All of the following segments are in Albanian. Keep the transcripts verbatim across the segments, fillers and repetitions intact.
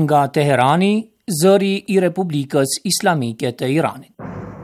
nga Teherani, zëri i Republikës Islamike të Iranit.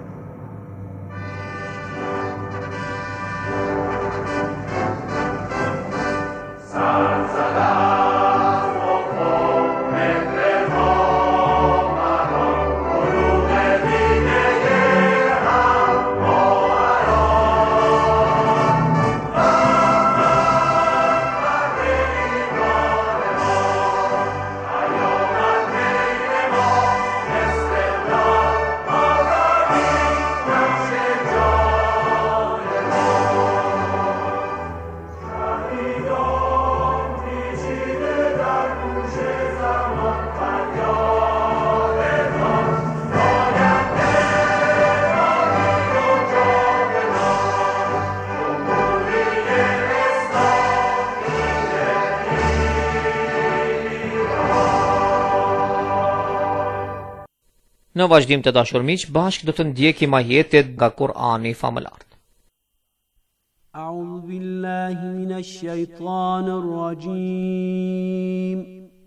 Në vazhdim të dashur miq, bashkë do të ndjekim ajetet nga Kur'ani famëlar. A'udhu billahi minash shaitanir rajim.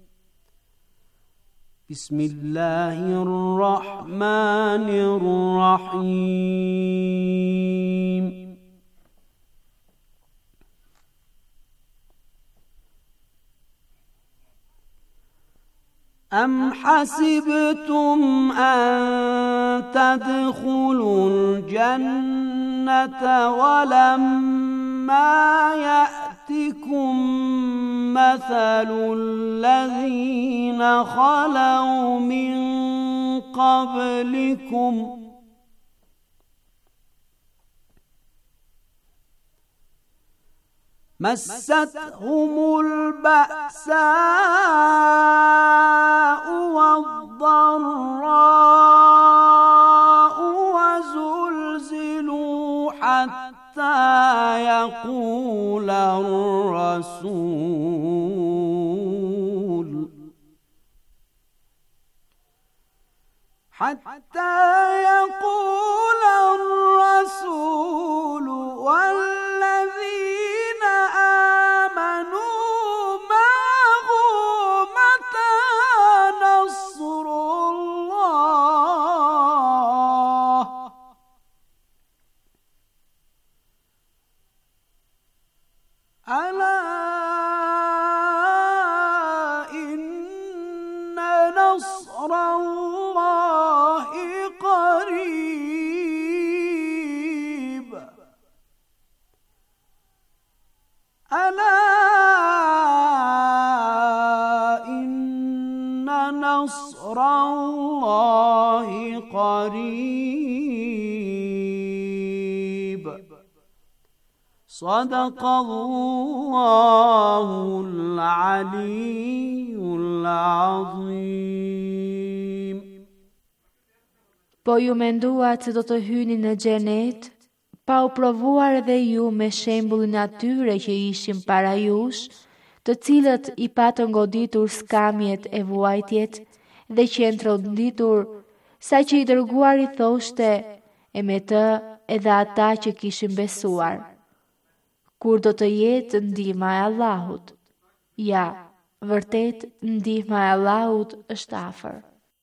Bismillahir rahmanir rahim. أم حسبتم أن تدخلوا الجنة ولما يأتكم مثل الذين خلوا من قبلكم مستهم البأساء والضراء وزلزلوا حتى يقول الرسول حتى يقول الرسول والذين آمنوا معه متى نصر الله ألا إن نصر الله قريب ألا إن نصر الله قريب صدق الله العلي العظيم. Po ju menduat se do të hyni në xhenet, pa u provuar edhe ju me shembullin atyre që ishin para jush, të cilët i patën goditur skamjet e vuajtjet dhe qendroditur, sa që i dërguari thoshte, e me të edhe ata që kishin besuar. Kur do të jetë ndihma e Allahut? Ja, vërtet ndihma e Allahut është afër.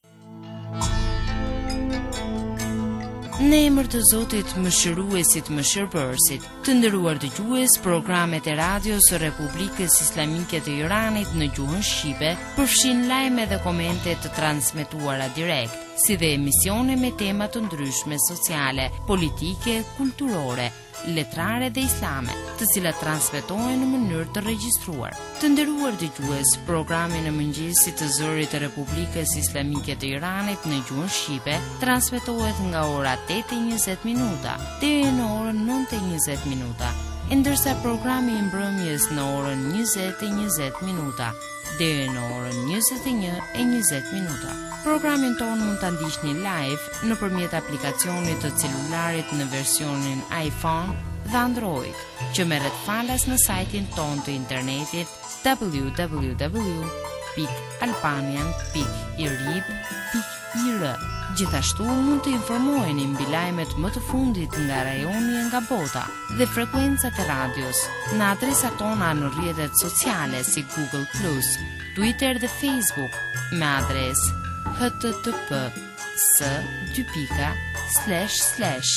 Në emër të Zotit Mëshiruesit Mëshirbërësit, të nderuar dëgjues, programet e radios së Republikës Islamike të Iranit në gjuhën shqipe përfshin lajme dhe komente të transmetuara direkt, si dhe emisione me tema të ndryshme sociale, politike, kulturore, letrare dhe islame, të cilat transmetohen në mënyrë të regjistruar. Të nderuar dëgjues, programi në mëngjesit të zërit të Republikës Islamike të Iranit në gjuhën shqipe transmetohet nga ora tetë e njëzet minuta deri në orën nëntë e njëzet minuta, ndërsa programi i mbrëmjes në orën njëzet e njëzet minuta deri në orën njëzet e një e njëzet minuta. Programin tonë mund ta ndiqni live nëpërmjet aplikacionit të celularit në versionin iPhone dhe Android, që merret falas në sajtin tonë të internetit w w w pik albanian pik irib pik ir. Gjithashtu mund të informoheni mbi lajmet më të fundit nga rajoni e nga bota dhe frekuencat e radios në adresat tona në rrjetet sociale si Google Plus, Twitter dhe Facebook me adres http s dy pika slash slash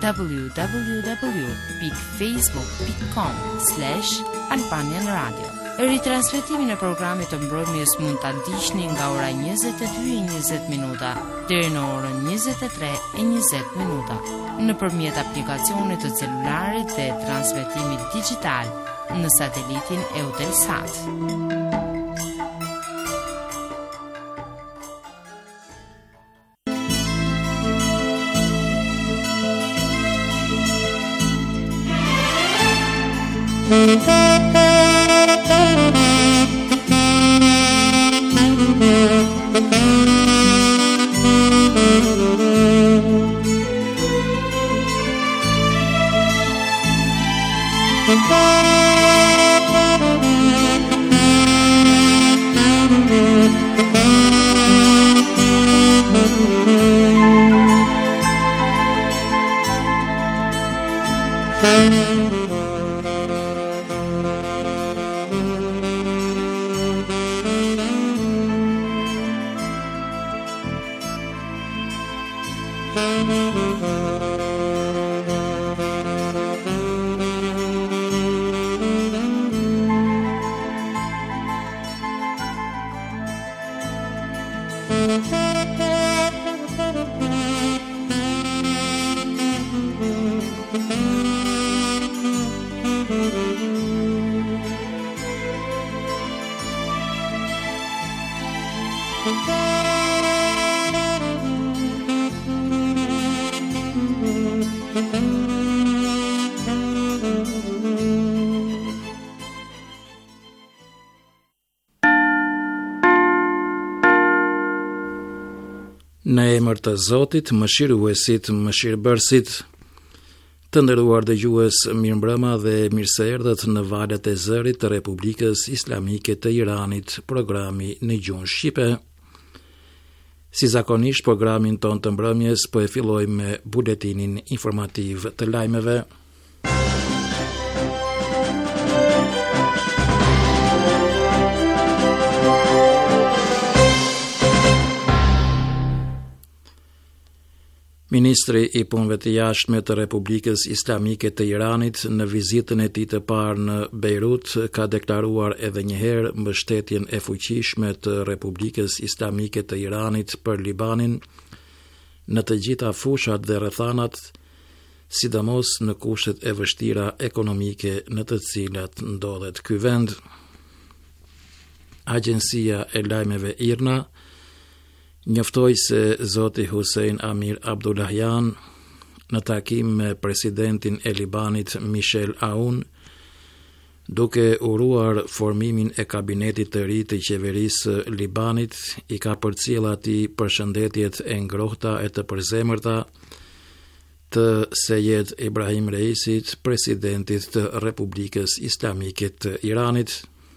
www.facebook.com slash Albanian Radio. Ritransmetimin e programit të mbrëmjes mund ta ndiqni nga ora njëzet e dy e njëzet minuta deri në orën njëzet e tre e njëzet minuta nëpërmjet aplikacionit të celularit dhe transmetimit digjital në satelitin Eutelsat. Në emër të Zotit, mëshiruesit, mëshirbërësit, të nderuar dëgjues, mirëmbrëma dhe mirëse erdhët në valët e zërit të Republikës Islamike të Iranit, programi në gjuhën shqipe. Si zakonisht, programin ton të mbrëmjes po e fillojmë me buletinin informativ të lajmeve. Ministri i punëve të jashtme të Republikës Islamike të Iranit në vizitën e tij të parë në Beirut ka deklaruar edhe një herë mbështetjen e fuqishme të Republikës Islamike të Iranit për Libanin në të gjitha fushat dhe rrethanat, sidomos në kushtet e vështira ekonomike në të cilat ndodhet ky vend. Agjencia e lajmeve IRNA njoftoi se zoti Hussein Amir Abdullahian në takim me presidentin e Libanit Michel Aoun, duke uruar formimin e kabinetit të ri të qeverisë Libanit, i ka përcjell atij përshëndetjet e ngrohta e të përzemërta të Sejed Ibrahim Reisit, presidentit të Republikës Islamike të Iranit.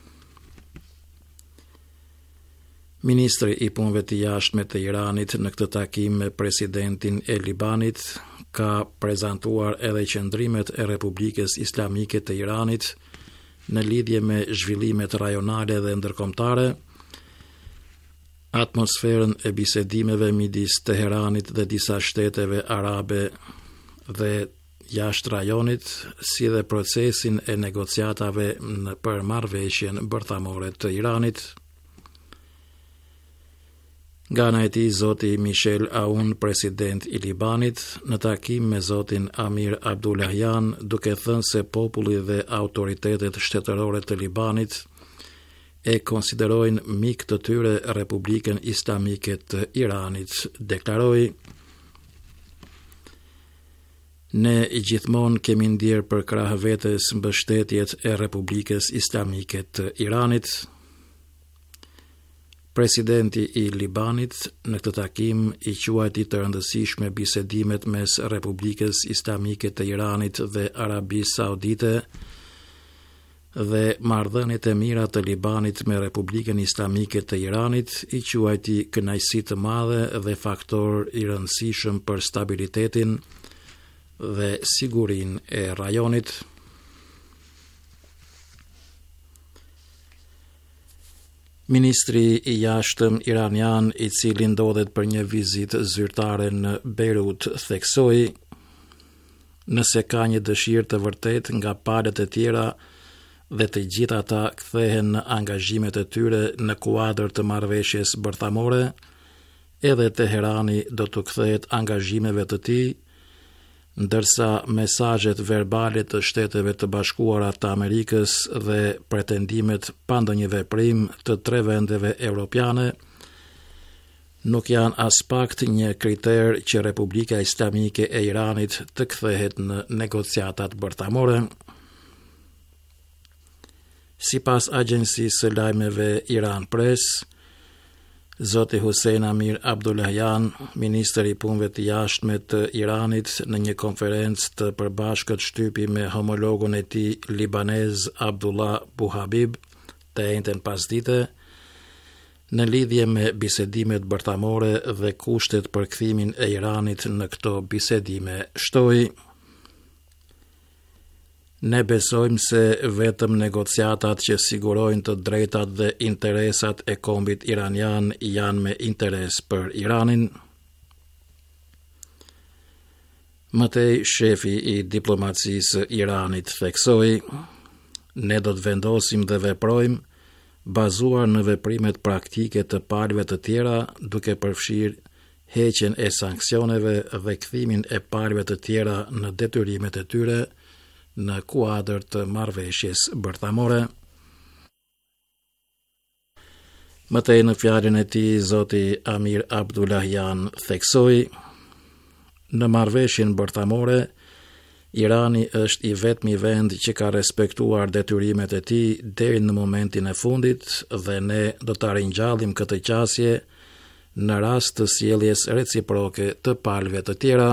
Ministri i punëve të jashtme të Iranit në këtë takim me presidentin e Libanit ka prezantuar edhe qëndrimet e Republikës Islamike të Iranit në lidhje me zhvillimet rajonale dhe ndërkombëtare, atmosferën e bisedimeve midis Teheranit dhe disa shteteve arabe dhe jashtë rajonit, si dhe procesin e negociatave për marrëveshjen bërthamore të Iranit. Nga ana e tij, zoti Michel Aoun, president i Libanit, në takim me zotin Amir Abdullahian, duke thënë se populli dhe autoritetet shtetërore të Libanit e konsiderojnë mik të tyre Republikën Islamike të Iranit, deklaroi: "Ne gjithmonë kemi ndjerë për krah vetes mbështetjet e Republikës Islamike të Iranit." Presidenti i Libanit në këtë takim i quajti të rëndësishme bisedimet mes Republikës Islamike të Iranit dhe Arabisë Saudite dhe marrëdhëniet e mira të Libanit me Republikën Islamike të Iranit i quajti kënaqësi të madhe dhe faktor i rëndësishëm për stabilitetin dhe sigurinë e rajonit. Ministri i jashtëm iranian, i cili ndodhet për një vizitë zyrtare në Beirut, theksoi: nëse ka një dëshirë të vërtet nga palët e tjera dhe të gjitha ata kthehen në angazhimet e tyre në kuadër të marrëveshjes bërthamore, edhe Teherani do të kthehet angazhimeve të tij, ndërsa mesazhet verbale të Shteteve të Bashkuara të Amerikës dhe pretendimet pa ndonjë veprim të tre vendeve europiane nuk janë as pak një kriter që Republika Islamike e Iranit të kthehet në negociatat bërthamore. Sipas agjencisë së lajmeve Iran Press, Zoti Hussein Amir Abdullahian, ministri i punëve të jashtme të Iranit, në një konferencë të përbashkët shtypi me homologun e tij libanez Abdullah Buhabib të njëjtën pasdite, në lidhje me bisedimet bërthamore dhe kushtet për kthimin e Iranit në këto bisedime, shtoi: ne besojmë se vetëm negociatat që sigurojnë të drejtat dhe interesat e kombit iranian janë me interes për Iranin. Mëtej, shefi i diplomacisë Iranit theksoi: ne do të vendosim dhe veprojmë bazuar në veprimet praktike të palëve të tjera, duke përfshirë heqjen e sanksioneve dhe kthimin e palëve të tjera në detyrimet e tyre në kuadër të marrëveshjes bërthamore. Mëtej, në fjalën e tij, Zoti Amir Abdullahian theksoi: në marrëveshjen bërthamore, Irani është i vetmi vend që ka respektuar detyrimet e tij deri në momentin e fundit dhe ne do ta ringjallim këtë qasje në rast të sjelljes reciproke të palëve të tjera.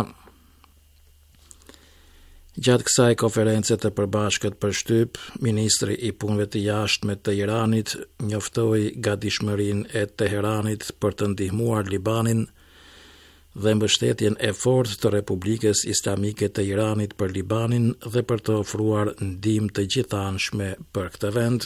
Gjatë kësaj konference të përbashkët për shtyp, ministri i punëve të jashtme të Iranit njoftoi gatishmërinë e Teheranit për të ndihmuar Libanin dhe mbështetjen e fortë të Republikës Islamike të Iranit për Libanin dhe për të ofruar ndihmë të gjithanshme për këtë vend.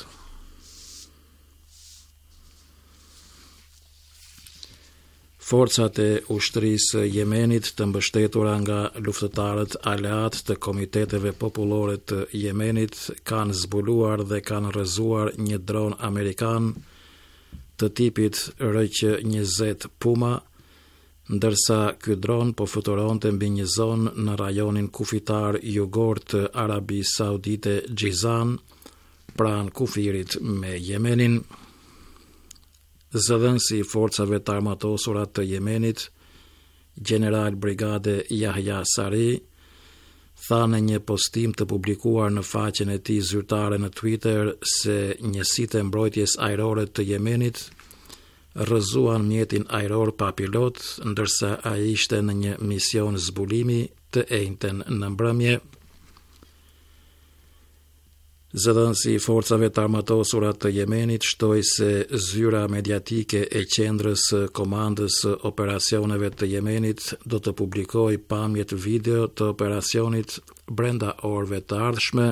Forcat e ushtrisë Jemenit, të mbështetura nga luftëtarët aleat të komiteteve popullore të Jemenit, kanë zbuluar dhe kanë rrëzuar një dron amerikan të tipit R Q njëzet Puma, ndërsa ky dron po fluturonte mbi një zonë në rajonin kufitar jugor të Arabisë Saudite Gjizan, pranë kufirit me Jemenin. Zëdhënësi i forcave të armatosura të Jemenit, General Brigade Yahya Sari, tha në një postim të publikuar në faqen e tij zyrtare në Twitter se njësitë e mbrojtjes ajrore të Jemenit rrëzuan mjetin ajror pa pilot, ndërsa ai ishte në një mision zbulimi të njëjtën në mbrëmje. Zëdhënësi i forcave të armatosura të Jemenit shtoi se zyra mediatike e qendrës së komandës së operacioneve të Jemenit do të publikojë pamjet video të operacionit brenda orëve të ardhshme.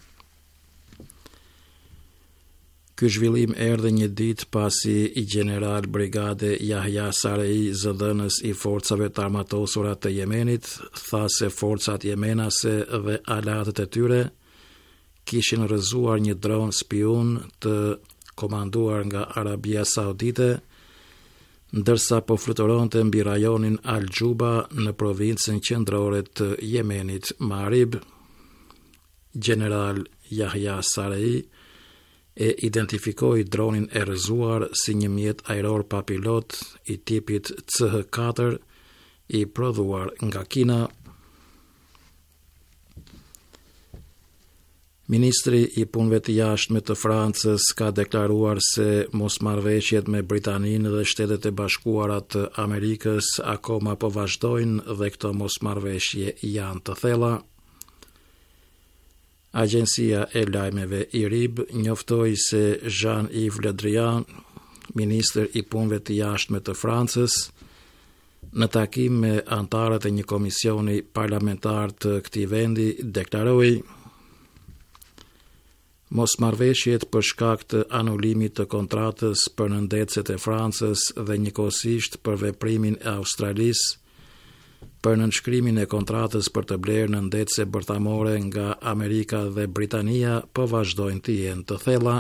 Ky zhvillim erdhi një ditë pasi i General Brigade Yahya Sarei, zëdhënës i forcave të armatosura të Jemenit, tha se forcat jemenase dhe aleatët e tyre kishin rrëzuar një dron spiun të komanduar nga Arabia Saudite, ndërsa po fluturonte mbi rajonin Al-Gjuba në provincën qendrore të Jemenit Marib. General Yahya Sarei e identifikoi dronin e rrëzuar si një mjet ajror pa pilot i tipit C H katër i prodhuar nga Kina. Ministri i punëve të jashtme të Francës ka deklaruar se mosmarrëveshjet me Britaninë dhe Shtetet e Bashkuara të Amerikës akoma po vazhdojnë dhe këto mosmarrëveshje janë të thella. Agjencia e lajmeve I R I B njoftoi se Jean-Yves Le Drian, ministër I punëve të jashtme të Francës, në takim me antarët e një komisioni parlamentar të këtij vendi, deklaroi mosmarrveshjet për shkak të anulimit të kontratës për nëndecet e Francës dhe njëkohësisht për veprimin e Australisë për nënshkrimin e kontratës për të blerë nëndece bërthamore nga Amerika dhe Britania po vazhdojnë të jenë të thella.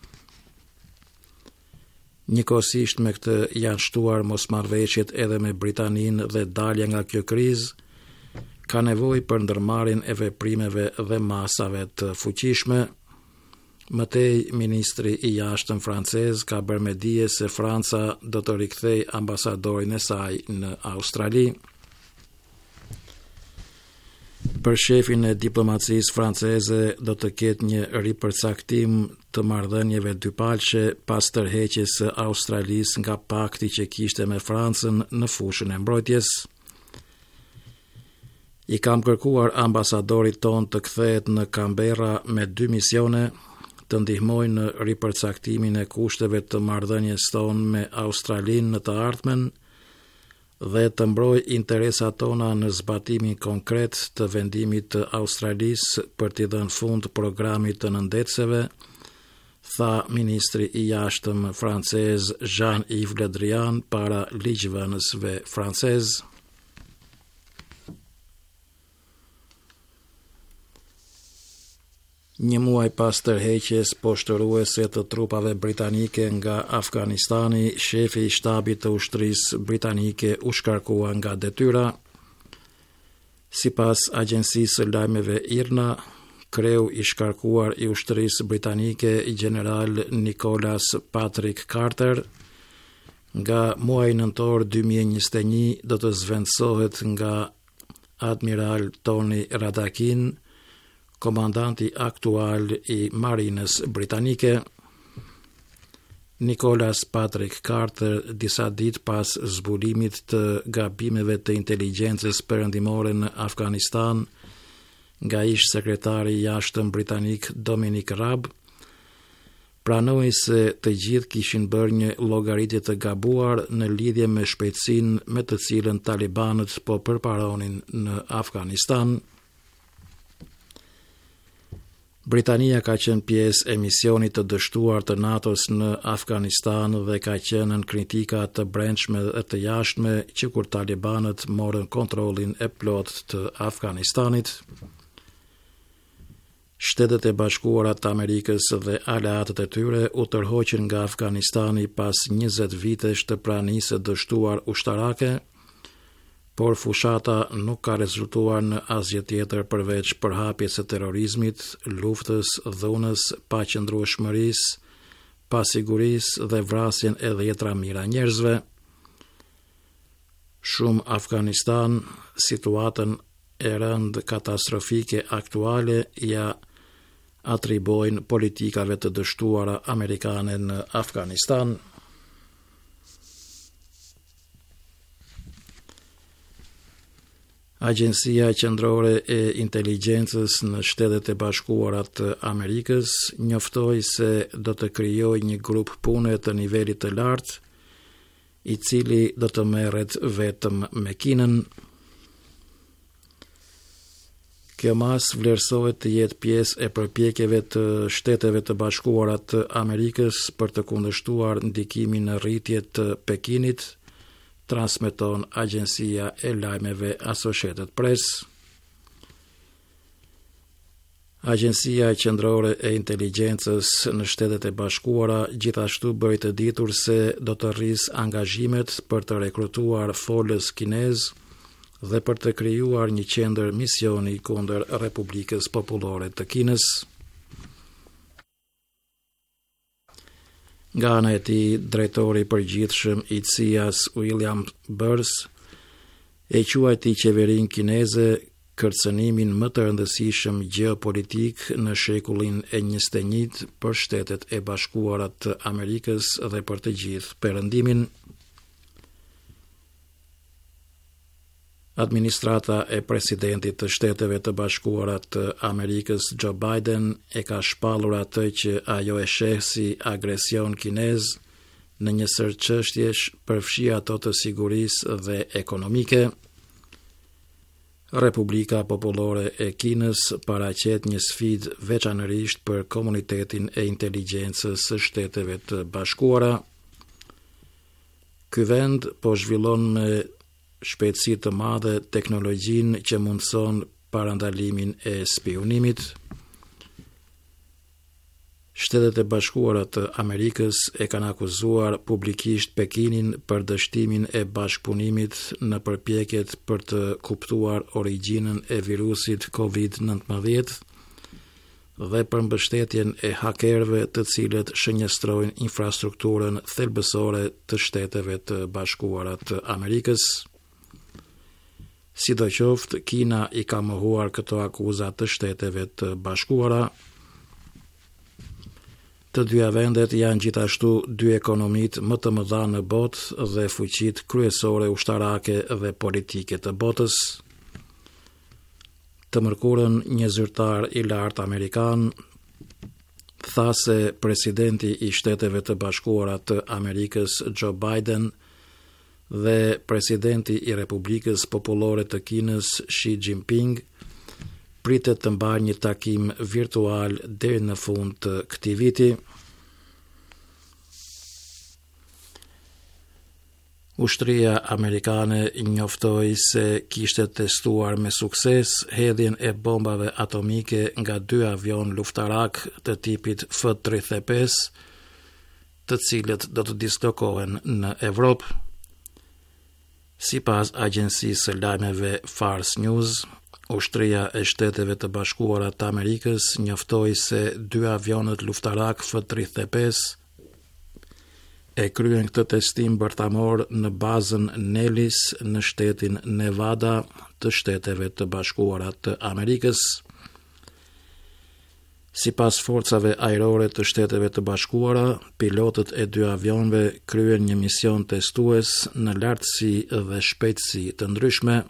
Njëkohësisht me këtë janë shtuar mosmarrveshjet edhe me Britaninë dhe dalja nga kjo krizë, ka nevojë për ndërmarrjen e veprimeve dhe masave të fuqishme. Mëtej, ministri I jashtëm francez ka bërë me dije se Franca do të rikthej ambasadorin e saj në Australi. Për shefin e diplomacisë franceze do të ketë një ripërcaktim të marrëdhënieve dypalqe pas tërheqjes së Australisë nga pakti që kishte me Francën në fushën e mbrojtjes. I kam kërkuar ambasadorit ton të kthehet në Canberra me dy misione, të ndihmojnë në ripërcaktimin e kushteve të marrëdhënies tonë me Australinë në të ardhmen dhe të mbroj interesat tona në zbatimin konkret të vendimit të Australisë për t'i dhënë fund programit të nëndeceve, tha ministri I jashtëm francez Jean-Yves Le Drian para ligjvënësve francez. Një muaj pas tërheqjes poshtëruese të trupave britanike nga Afganistani, shefi I shtabit të ushtrisë britanike u shkarkua nga detyra. Sipas agjencisë së lajmeve I R N A, kreu I shkarkuar I ushtrisë britanike general Nicholas Patrick Carter nga muaji nëntor dy mijë e njëzet e një do të zvendësohet nga admiral Tony Radakin, komandanti aktual I marinës britanike. Nicholas Patrick Carter, disa ditë pas zbulimit të gabimeve të inteligjencës perëndimore në Afganistan nga ish sekretari I jashtëm britanik Dominic Raab, pranoi se të gjithë kishin bërë një llogaritje të gabuar në lidhje me shpejtësinë me të cilën talibanët po përparonin në Afganistan. Britania ka qenë pjesë e misionit të dështuar të NATO-s në Afganistan dhe ka qenë në kritika të brendshme dhe të jashtme që kur talibanët morën kontrollin e plot të Afganistanit. Shtetet e Bashkuara të Amerikës dhe aleatët e tyre u tërhoqën nga Afganistani pas njëzet vitesh të pranisë së dështuar ushtarake, por fushata nuk ka rezultuar në asgjë tjetër përveç përhapjes së terrorizmit, luftës, dhunës, paqëndrueshmërisë, pasigurisë dhe vrasjen e dhjetra mijëra njerëzve. Shumë Afganistan, situatën e rënd katastrofike aktuale ja atribojnë politikave të dështuara amerikane në Afganistan. Agjencia Qendrore e Inteligjencës në Shtetet e Bashkuara të Amerikës njoftoi se do të krijojë një grup pune të nivelit të lartë, I cili do të merret vetëm me Kinën. Kjo mas vlerësohet të jetë pjesë e përpjekjeve të Shteteve të Bashkuara të Amerikës për të kundërshtuar ndikimin në rritje të Pekinit, transmeton agjencia e lajmeve Associated Press. Agjencia Qendrore e Inteligjencës në Shtetet e Bashkuara gjithashtu bëri të ditur se do të rrisë angazhimet për të rekrutuar folës kinez dhe për të krijuar një qendër misioni kundër Republikës Popullore të Kinës. Nga ana e tij, drejtori I përgjithshëm I C I A-s William Burns e quajti qeverinë kineze kërcënimin më të rëndësishëm gjeopolitik në shekullin e njëzet e njëjtë për Shtetet e Bashkuara të Amerikës dhe për të gjithë perëndimin. Administrata e presidentit të Shteteve të Bashkuara të Amerikës Joe Biden e ka shpallur atë që ajo e sheh si agresion kinez në një sër çështjesh, përfshi ato të sigurisë dhe ekonomike. Republika Popullore e Kinës paraqet një sfidë veçanërisht për komunitetin e inteligjencës së Shteteve të Bashkuara. Ky vend po zhvillon me shpejtësi të madhe teknologjinë që mundson parandalimin e spionimit. Shtetet e Bashkuara të Amerikës e kanë akuzuar publikisht Pekinin për dështimin e bashkëpunimit në përpjekjet për të kuptuar origjinën e virusit COVID nineteen dhe për mbështetjen e hakerëve të cilët shënjestrojnë infrastrukturën thelbësore të Shteteve të Bashkuara të Amerikës. Sidoqoftë, Kina i ka mohuar këto akuza të Shteteve të Bashkuara. Të dyja vendet janë gjithashtu dy ekonomitë më të mëdha në botë dhe fuqitë kryesore ushtarake dhe politike të botës. Të mërkurën, një zyrtar i lartë amerikan tha se presidenti i Shteteve të Bashkuara të Amerikës Joe Biden dhe presidenti i Republikës Popullore të Kinës Xi Jinping pritet të mbajnë një takim virtual deri në fund të këtij viti. Ushtria amerikane njoftoi se kishte testuar me sukses hedhjen e bombave atomike nga dy avion luftarak të tipit F tridhjetë e pesë, të cilët do të dislokohen në Evropë. Sipas agjencisë së lajmeve Fars News, Ushtria e Shteteve të Bashkuara të Amerikës njoftoi se dy avionët luftarak F tridhjetë e pesë e kryen këtë testim bërtamor në bazën Nellis në shtetin Nevada të Shteteve të Bashkuara të Amerikës. Sipas forcave ajrore të Shteteve të Bashkuara, pilotët e dy avionëve kryen një mision testues në lartësi dhe shpejtësi të ndryshme.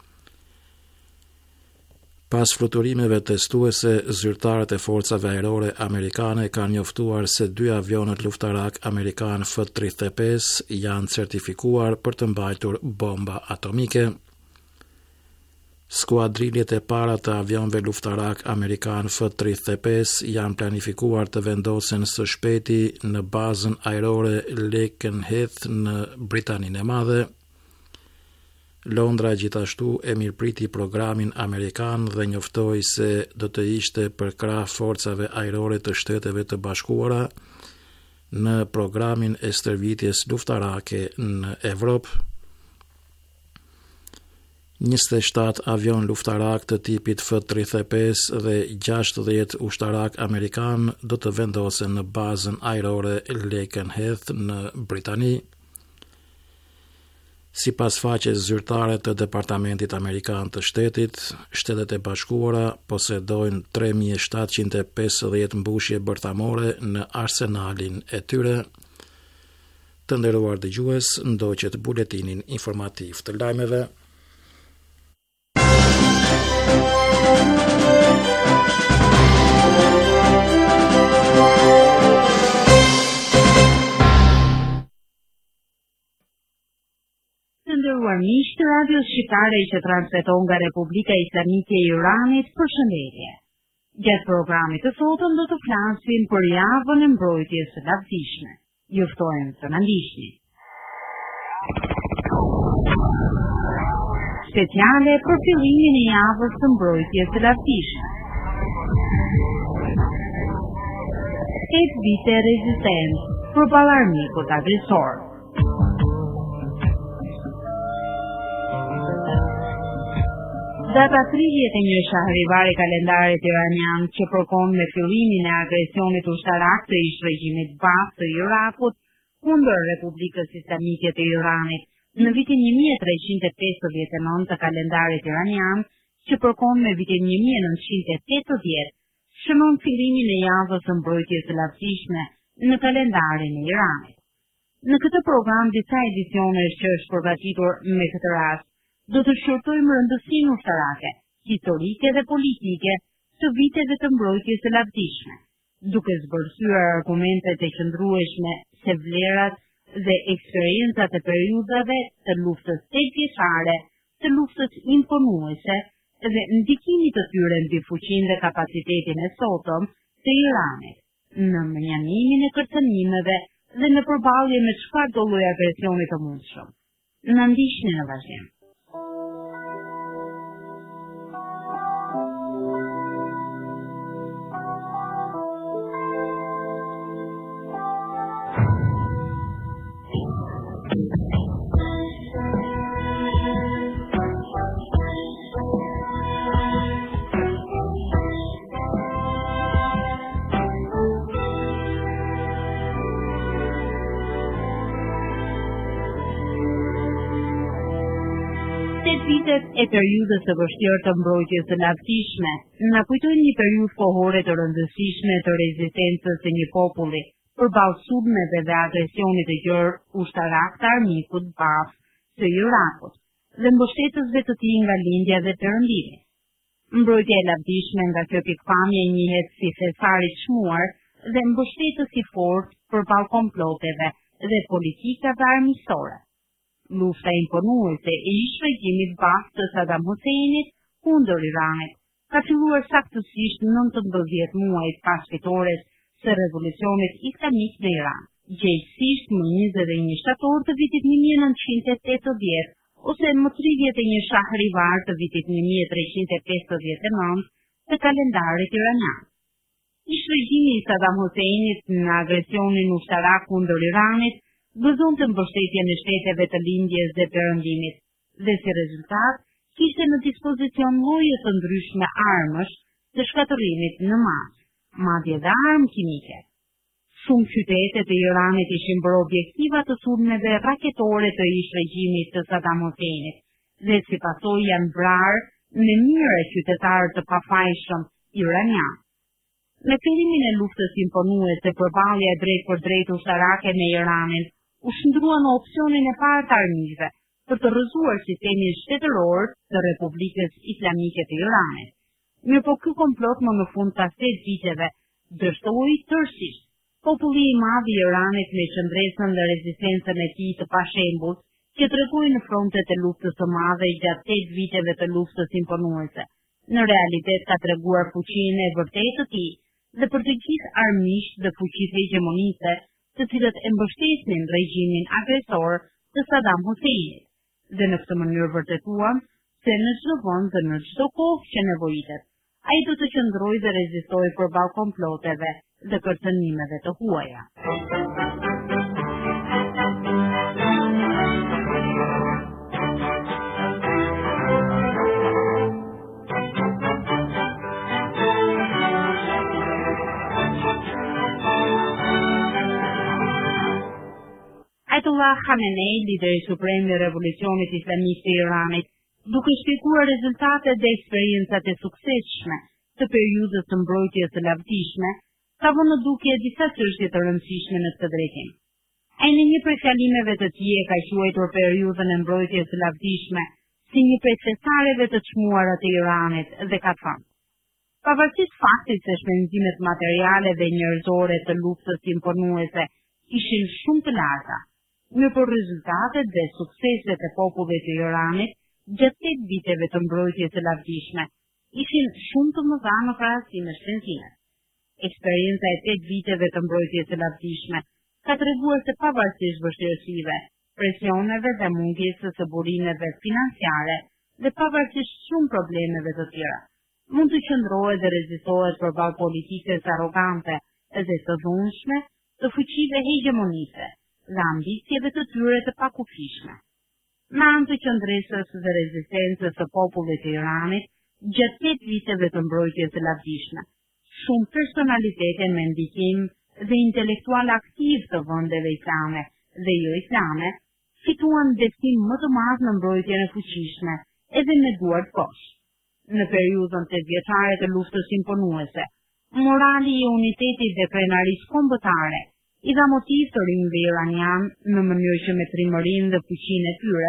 Pas fluturimeve testuese, zyrtarët e forcave ajrore amerikane kanë njoftuar se dy avionët luftarak amerikan F tridhjetë e pesë janë certifikuar për të mbajtur bomba atomike. Skuadriljet e para të avionëve luftarak amerikan F tridhjetë e pesë janë planifikuar të vendosen së shpejti në bazën ajrore Lakenheath në Britaninë e Madhe. Londra gjithashtu e mirëpriti programin amerikan dhe njoftoi se do të ishte përkrah forcave ajrore të Shteteve të Bashkuara në programin e stërvitjes luftarake në Evropë. njëzet e shtatë avion luftarak të tipit F tridhjetë e pesë dhe gjashtëdhjetë ushtarak amerikan do të vendosen në bazën ajrore Lakenheath në Britani. Sipas faqes zyrtare të Departamentit Amerikan të Shtetit, Shtetet e Bashkuara posedojnë tre mijë shtatëqind e pesëdhjetë mbushje bërthamore në arsenalin e tyre. Të nderuar dëgjues, ndoqet buletinin informativ të lajmeve. Të nderuar miq të Radios Shqiptare që transmeton nga Republika Islamike e Iranit, përshëndetje. Gjatë programit të sotëm do të flasim për javën e mbrojtjes së lavdishme. Ju ftojmë të na ndiqni. Speciale për fillimin e javës së mbrojtjes së lavdishme. Tet vite rezistencë përballë armikut agresor. Data tridhjetë e një shahrivar e kalendarit iranian që përkon me fillimin e agresionit ushtarak të ish regjimit Baath të Irakut kundër Republikës Islamike të Iranit në vitin një mijë e treqind e pesëdhjetë e nëntë të kalendarit iranian që përkon me vitin një mijë e nëntëqind e tetëdhjetë, shënon fillimin e javës së mbrojtjes së lavdishme në kalendarin e Iranit. Në këtë program disa edicionesh që është përgatitur me këtë rast do të shqyrtojmë rëndësinë ushtarake, historike dhe politike të viteve të mbrojtjes së lavdishme, duke zbërthyer argumentet e qëndrueshme se vlerat dhe eksperiencat e periudhave të luftës tetëvjeçare, të luftës imponuese dhe ndikimit të tyre mbi fuqinë dhe kapacitetin e sotëm të Iranit, në mënjanimin e kërcënimeve dhe në përballje me çfarë do lloj agresioni të mundshëm. Na ndiqni në vazhdim. Vitet e periudhës së vështirë të mbrojtjes së lavdishme na kujtojnë një periudhë kohore të rëndësishme të rezistencës së një populli përballë sulmeve dhe agresionit të gjerë ushtarak të armikut Baath të Irakut dhe mbështetësve të tij nga lindja dhe perëndimi. Mbrojtja e lavdishme nga kjo pikpamje njihet si thesari i çmuar dhe mbështetës i fortë përballë komploteve dhe politikave armiqësore. Lufta imponuese e ish regjimit Baath të Saddam Huseinit kundër Iranit ka filluar saktësisht nëntëmbëdhjetë muajt pas fitores së revolucionit islamik në Iran, gjegjësisht më njëzet e një shtator të vitit një mijë e nëntëqind e tetëdhjetë ose më tridhjetë e një shahrivar të vitit një mijë e treqind e pesëdhjetë e nëntë të kalendarit iranian. Ish regjimi i Saddam Huseinit në agresionin ushtarak kundër Iranit gëzonte mbështetjen e shteteve të lindjes dhe perëndimit, dhe si rezultat kishte në dispozicion lloje të ndryshme armësh të shkatërimit në masë, madje dhe armë kimike. Shumë qytete të Iranit ishin bërë objektiva të sulmeve raketore të ish regjimit të Saddam Huseinit, dhe si pasojë janë vrarë me mijëra qytetarë të pafajshëm iranian. Me fillimin e luftës imponuese përballja e drejtë për drejtë ushtarake me Iranin, u shndrua në opsionin e parë të armiqve për të rrëzuar sistemin shtetëror të Republikës Islamike të Iranit. Mirë po ky komplot më në fund pas tetë viteve dështoi tërësisht. Populli i madh i Iranit me qëndresën dhe rezistencën e tij të pashembullt që tregoi në frontet e luftës së madhe gjatë tetë viteve të luftës imponuese. Në realitet ka treguar fuqinë e vërtetë të tij dhe për të gjithë armiqtë dhe fuqitë hegemonike të cilët e mbështetnin regjimin agresor të Saddam Huseinit, dhe në këtë mënyrë vërtetuan se në çdo vend dhe në çdo kohë që nevojitet, ai do të qëndrojë dhe rezistojë përballë komploteve dhe kërcënimeve të huaja. Ayatollah Khamenei, lideri suprem i revolucionit islamik të Iranit, duke shpjeguar rezultatet dhe eksperiencat e suksesshme të periudhës së mbrojtjes së lavdishme, ka vënë në dukje disa çështje të rëndësishme në këtë drejtim. Ai në një prej fjalimeve të tij e ka quajtur periudhën e mbrojtjes së lavdishme si një prej thesareve të çmuara të Iranit dhe ka thënë: pavarësisht faktit se shpenzimet materiale dhe njerëzore të luftës imponuese ishin shumë të larta, me për rezultatet dhe sukseset e popullit të Iranit gjatë tetë viteve të mbrojtjes së lavdishme ishin shumë të mëdha në krahasim me shpenzimet. Eksperienca e tetë viteve të mbrojtjes së lavdishme ka treguar se pavarësisht vështirësive, presioneve dhe mungesës së burimeve financiare dhe pavarësisht shumë problemeve të tjera, mund të qëndrohet dhe rezistohet përballë politikës arrogante dhe të dhunshme të fuqive hegemonike dhe ambicjeve të tyre të pakufishme. Në anë të qëndresës dhe rezistencës së popullit të Iranit, gjatë tetë viteve të mbrojtjes së lavdishme, shumë personalitete me ndikim dhe intelektual aktiv të vendeve islame dhe jo islame fituan besim më të madh në mbrojtjen e fuqishme edhe me duar posh. Në periudhën tetëvjeçare të luftës imponuese, morali i unitetit dhe krenarisë kombëtare i dha motiv të rinjve iranian në mënyrë që me trimërinë dhe fuqinë e tyre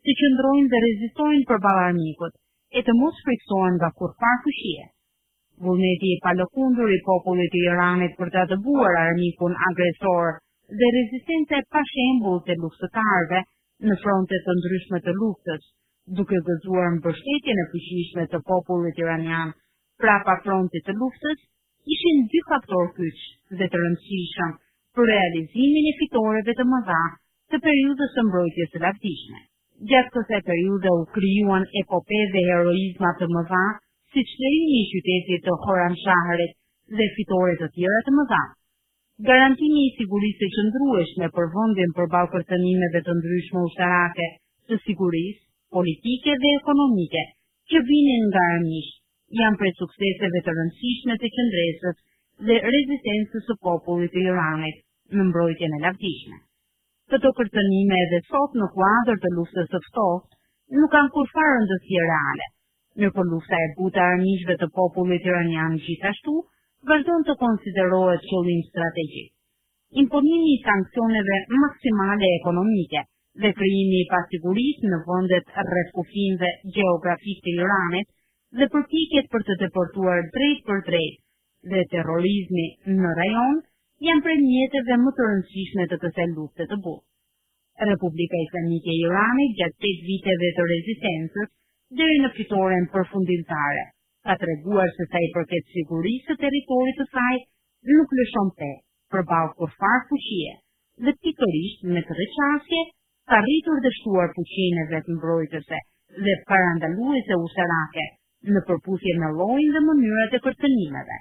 të qëndrojnë dhe rezistojnë përballë armikut e të mos friksohen nga kurfar fushie. Vullneti i palëkundur i popullit të Iranit për të dëbuar armikun agresor dhe rezistenca e pashembull të luftëtarëve në fronte të ndryshme të luftës, duke gëzuar mbështetjen e fuqishme të popullit iranian prapa frontit të luftës, ishin dy faktorë kyç dhe të rëndësishëm për realizimin e fitoreve të mëdha të periudhës së mbrojtjes së lavdishme. Gjatë kësaj periudhe u krijuan epope dhe heroizma të mëdha, siç çlirimi i qytetit të Khorramshaherit dhe fitore të tjera të mëdha. Garantimi i sigurisë së qëndrueshme për vendin përballë kërcënimeve të ndryshme ushtarake, të sigurisë politike dhe ekonomike që vinin nga armiqt, janë prej sukseseve të rëndësishme të qendresës dhe rezistencës së popullit të Iranit në mbrojtjen e lavdishme. Këto kërcënime edhe sot në kuadër të luftës së ftohtë nuk kanë kurfar rëndësi reale. Ndërkohë lufta e butë e armiqve të popullit iranian gjithashtu vazhdon të konsiderohet qëllim strategjik. Imponimi i sanksioneve maksimale ekonomike dhe krijimi i pasigurisë në vendet rreth kufijve gjeografik të Iranit dhe përpjekjet për të deportuar drejt për drejt dhe terrorizmi në rajon janë prej mjeteve më të rëndësishme të kësaj lufte të butë. Republika Islamike e Iranit gjatë tetë viteve të rezistencës deri në fitoren përfundimtare ka treguar se sa i përket sigurisë së territorit të saj nuk lëshon pe përballë kurfar fuqie dhe pikërisht me këtë qasje ka rritur dhe shtuar fuqinë e vet mbrojtëse dhe parandaluese ushtarake në përputhje me llojin dhe mënyrat e kërcënimeve.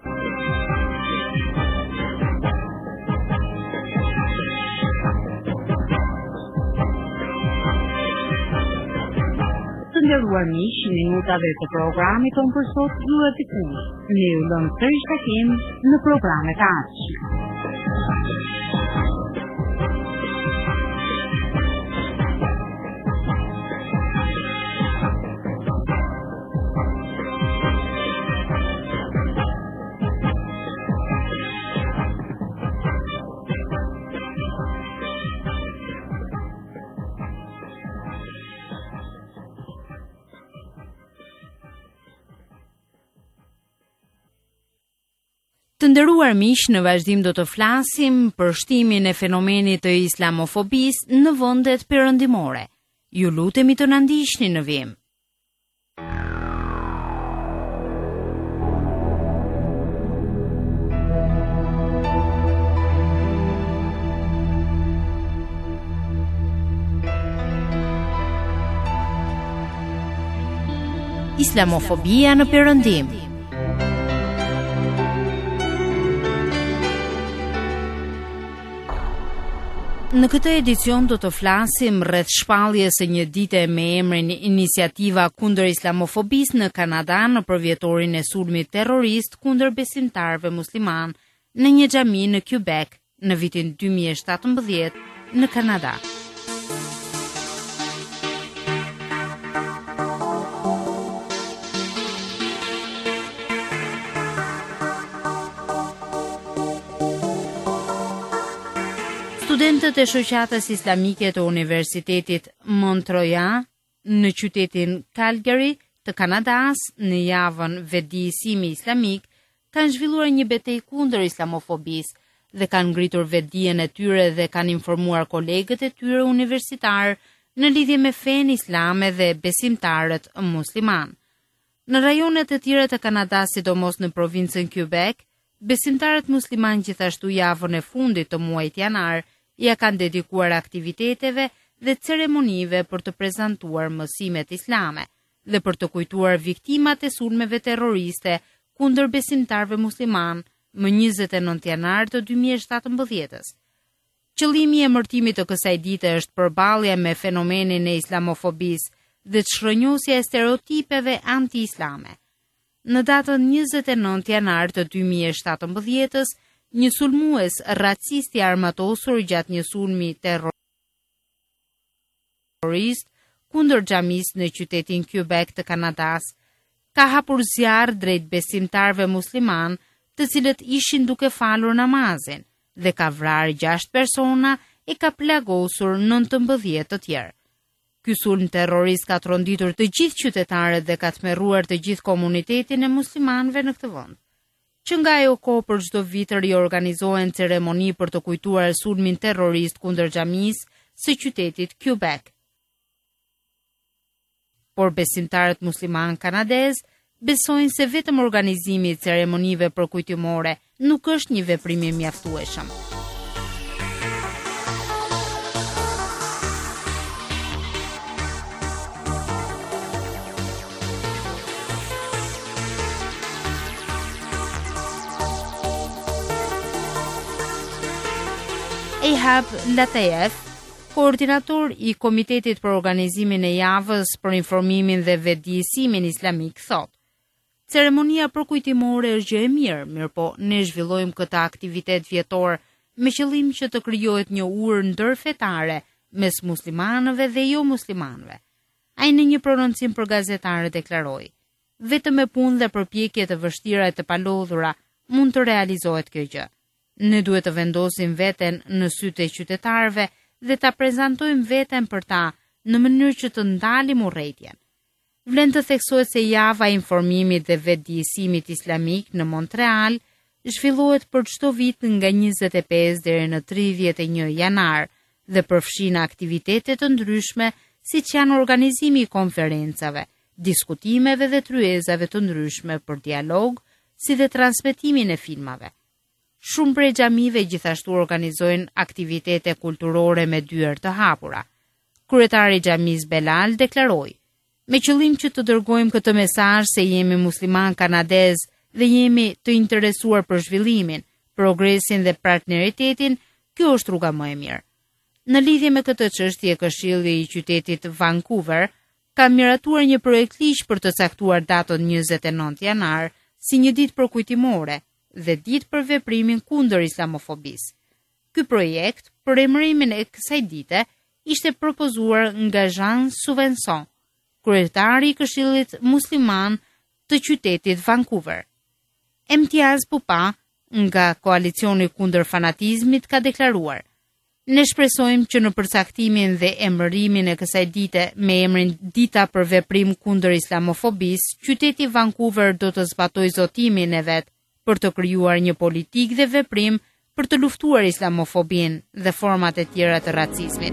Të nderuar miq, minutave të programit tonë për sot ju e pikun. Ne ju lëmë sërish takim në programet e ardhshme. Të nderuar miq, në vazhdim do të flasim për shtimin e fenomenit të islamofobisë në vendet perëndimore. Ju lutemi të na ndiqni në vim. Islamofobia në perëndim. Në këtë edicion do të flasim rreth shpalljes së një dite me emrin Iniciativa kundër islamofobisë në Kanada në përvjetorin e sulmit terrorist kundër besimtarëve musliman në një xhami në Quebec në vitin dy mijë e shtatëmbëdhjetë në Kanada. Studentët e shoqatës islamike të Universitetit Montreuil në qytetin Calgary të Kanadas në javën vetëdijësimi islamik kanë zhvilluar një betejë kundër islamofobisë dhe kanë ngritur vetëdijen e tyre dhe kanë informuar kolegët e tyre universitar në lidhje me fen islame dhe besimtarët musliman. Në rajone të tjera të Kanadas, sidomos në provincën Quebec, besimtarët musliman gjithashtu javën e fundit të muajit janar ja kanë dedikuar aktiviteteve dhe ceremonive për të prezantuar mësimet islame dhe për të kujtuar viktimat e sulmeve terroriste kundër besimtarëve musliman më njëzet e nëntë janar të dy mijë e shtatëmbëdhjetës. Qëllimi i emërtimit të kësaj dite është përballja me fenomenin e islamofobisë dhe çrrënjosja e stereotipeve anti-islame. Në datën njëzet e nëntë janar të dy mijë e shtatëmbëdhjetës, një sulmues racist i armatosur gjatë një sulmi terrorist kundër xhamisë në qytetin Quebec të Kanadas ka hapur zjarr drejt besimtarëve musliman, të cilët ishin duke falur namazin dhe ka vrarë gjashtë persona e ka plagosur nëntëmbëdhjetë të tjerë. Ky sulm terrorist ka tronditur të gjithë qytetarët dhe ka tmerruar të gjithë komunitetin e muslimanëve në këtë vend. Që nga ajo kohë për çdo vit riorganizohen ceremoni për të kujtuar sulmin terrorist kundër xhamisë së qytetit Quebec. Por besimtarët musliman kanadez besojnë se vetëm organizimi i ceremonive përkujtimore nuk është një veprim i mjaftueshëm. Ehab Lataef, koordinator i Komitetit për Organizimin e Javës për Informimin dhe Vetëdijësimin Islamik, thot: Ceremonia përkujtimore është gjë e mirë, mirëpo ne zhvillojmë këtë aktivitet vjetor me qëllim që të krijohet një urë ndërfetare mes muslimanëve dhe jo muslimanëve. Ai në një prononcim për gazetarë deklaroi: Vetëm me punë dhe përpjekje të vështira e të palodhura mund të realizohet kjo gjë. Ne duhet të vendosim veten në sytë e qytetarëve dhe ta prezantojmë veten për ta në mënyrë që të ndalim urrëtitjen. Vlen të theksohet se java e informimit dhe vetëdijësimit islamik në Montreal zhvillohet për çdo vit nga njëzet e pesë deri në tridhjetë e një janar dhe përfshin aktivitete të ndryshme siç janë organizimi i konferencave, diskutimeve dhe tryezave të ndryshme për dialog, si dhe transmetimin e filmave. Shumë prej xhamive gjithashtu organizojnë aktivitete kulturore me dyert të hapura. Kryetari i xhamisë Belal deklaroi: Me qëllim që të dërgojmë këtë mesazh se jemi musliman kanadez dhe jemi të interesuar për zhvillimin, progresin dhe partneritetin, kjo është rruga më e mirë. Në lidhje me këtë çështje, Këshilli i qytetit Vancouver ka miratuar një projekt ligj për të caktuar datën njëzet e nëntë janar si një ditë përkujtimore dhe ditë për veprimin kundër islamofobisë. Ky projekt, për emërimin e kësaj dite, ishte propozuar nga Jean Souvenson, kryetari i Këshillit Musliman të qytetit Vancouver. Emtiaz Pupa, nga koalicioni kundër fanatizmit, ka deklaruar: Ne shpresojmë që në përcaktimin dhe emërimin e kësaj dite me emrin Dita për veprim kundër islamofobisë, qyteti Vancouver do të zbatojë zotimin e vet për të krijuar një politikë dhe veprim për të luftuar islamofobinë dhe format e tjera të racizmit.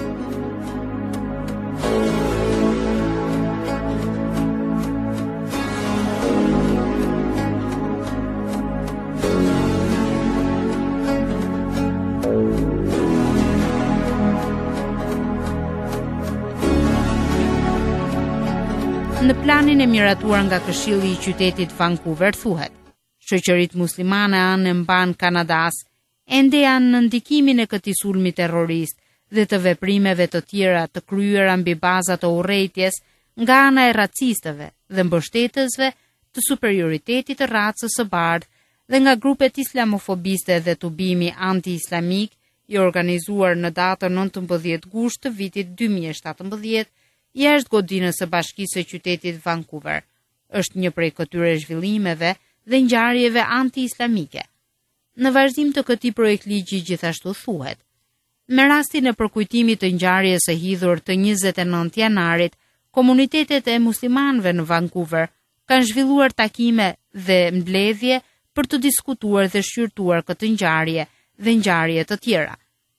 Në planin e miratuar nga Këshilli i qytetit Vancouver thuhet: Shoqëritë muslimane anë mban Kanadas ende janë në ndikimin e këtij sulmi terrorist dhe të veprimeve të tjera të kryera mbi baza të urrëties nga ana e racistëve dhe mbështetësve të superioritetit të racës së bardhë dhe nga grupet islamofobiste dhe tubimi anti-islamik i organizuar në datën nëntëmbëdhjetë gusht të vitit dy mijë e shtatëmbëdhjetë jashtë godinës së bashkisë së qytetit Vancouver. Është një prej këtyre zhvillimeve dhe ngjarjeve anti-islamike. Në vazhdim të këtij projekt ligji gjithashtu thuhet: Me rastin e përkujtimit të ngjarjes së hidhur të njëzet e nëntë janarit, komunitetet e muslimanëve në Vancouver kanë zhvilluar takime dhe mbledhje për të diskutuar dhe shqyrtuar këtë ngjarje dhe ngjarje të tjera.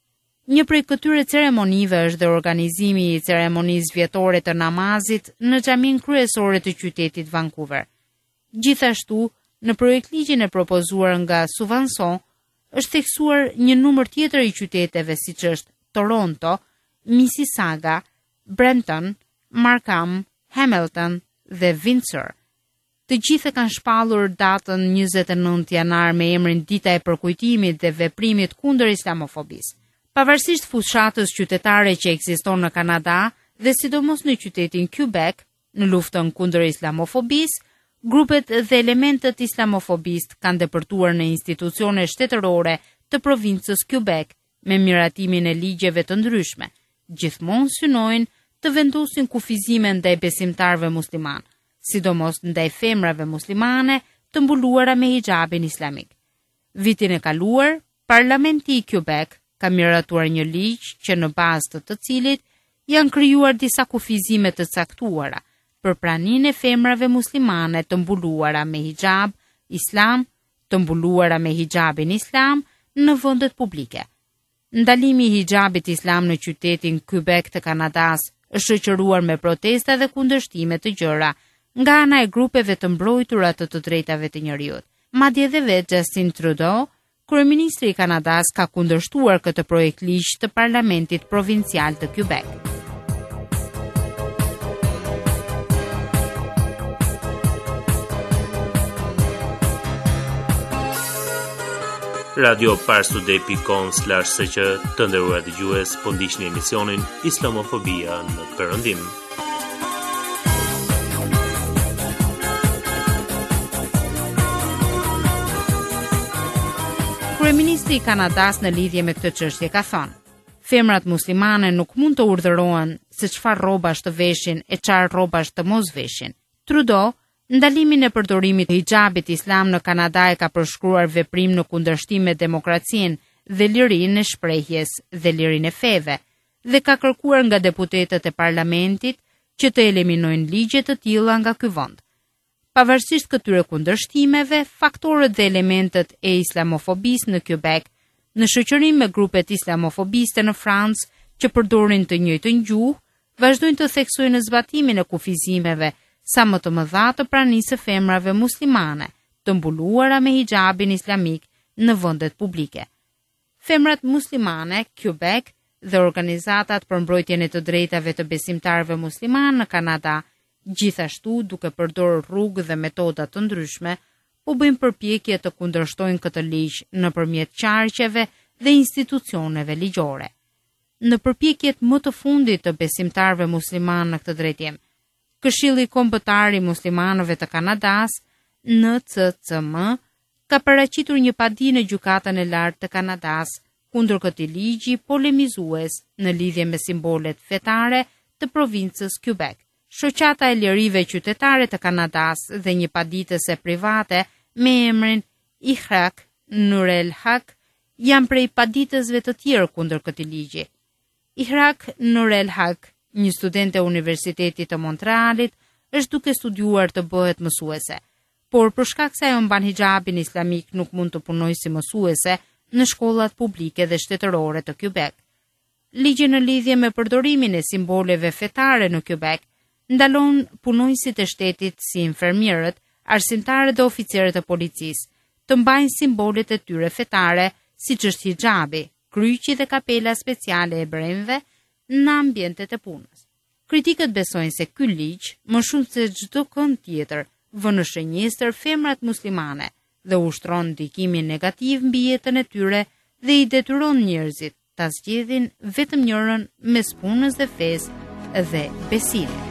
Një prej këtyre ceremonive është dhe organizimi i ceremonisë vjetore të namazit në xhamin kryesore të qytetit Vancouver. Gjithashtu, në projektligjin e propozuar nga Souvenson, është theksuar një numër tjetër i qyteteve siç është Toronto, Mississauga, Brampton, Markham, Hamilton dhe Windsor. Të gjithë kanë shpallur datën njëzet e nëntë janar me emrin Dita e përkujtimit dhe veprimit kundër islamofobisë. Pavarësisht fushatës qytetare që ekziston në Kanada dhe sidomos në qytetin Quebec, në luftën kundër islamofobisë, grupet dhe elementët islamofobist kanë depërtuar në institucione shtetërore të provincës Quebec me miratimin e ligjeve të ndryshme. Gjithmonë synojnë të vendosin kufizime ndaj besimtarëve musliman, sidomos ndaj femrave muslimane të mbuluara me hijabin islamik. Vitin e kaluar, Parlamenti i Quebec ka miratuar një ligj që në bazë të të cilit janë krijuar disa kufizime të caktuara për praninë e femrave muslimane të mbuluara me hijab islam, të mbuluara me hijabin islam në vendet publike. Ndalimi i hijabit islam në qytetin Quebec të Kanadas është shoqëruar me protesta dhe kundërshtime të gjëra nga ana e grupeve të mbrojtura të të drejtave të njerëzit. Madje edhe vetë Justin Trudeau, kryeministri i Kanadas, ka kundërshtuar këtë projekt ligj të parlamentit provincial të Quebec. Radio Parstude dot com slash s q të nderuar dëgjues, po ndiqni emisionin Islamofobia në Perëndim. Kryeministri i Kanadas në lidhje me këtë çështje ka thënë: femrat muslimane nuk mund të urdhërohen se çfarë rrobash të veshin e çfarë rrobash të mos veshin. Trudeau ndalimin e përdorimit të hijabit islam në Kanada e ka përshkruar veprim në kundërshtim me demokracinë dhe lirinë e shprehjes dhe lirinë e feve, dhe ka kërkuar nga deputetët e parlamentit që të eliminojnë ligje të tilla nga ky vend. Pavarësisht këtyre kundërshtimeve, faktorët dhe elementet e islamofobisë në Quebec, në shoqërim me grupet islamofobiste në Francë që përdorin të njëjtën gjuhë, vazhdojnë të theksojnë në zbatimin e kufizimeve sa më të mëdha të pranisë së femrave muslimane, të mbuluara me hijabin islamik në vendet publike. Femrat muslimane, Quebec dhe organizatat për mbrojtjen e të drejtave të besimtarëve musliman në Kanada, gjithashtu duke përdorur rrugë dhe metoda të ndryshme, po bëjnë përpjekje të kundërshtojnë këtë ligj nëpërmjet qarqeve dhe institucioneve ligjore. Në përpjekjet më të fundit të besimtarëve musliman në këtë drejtim, Këshilli Kombëtar i Muslimanëve të Kanadas, N C C M, ka paraqitur një padi në Gjykatën e Lartë të Kanadas kundër këtij ligji polemizues në lidhje me simbolet fetare të provincës Quebec. Shoqata e Lirive Qytetare të Kanadas dhe një paditëse private me emrin Ihrak Nurel Haq janë prej paditësve të tjerë kundër këtij ligji. Ihrak Nurel Haq, një student e Universitetit të Montrealit, është duke studiuar të bëhet mësuese, por për shkak se ajo mban hijabin islamik nuk mund të punojë si mësuese në shkollat publike dhe shtetërore të Quebec. Ligji në lidhje me përdorimin e simboleve fetare në Quebec ndalon punojësit e shtetit si infermierët, arsimtarët dhe oficerët e policisë të mbajnë simbolet e tyre fetare, siç është hijabi, kryqi dhe kapela speciale e bremve në ambientet e punës. Kritikët besojnë se ky ligj, më shumë se çdo kënd tjetër, vën në shënjestër femrat muslimane dhe ushtron ndikimin negativ mbi jetën e tyre dhe i detyron njerëzit ta zgjedhin vetëm njërin mes punës dhe fesë dhe besimit.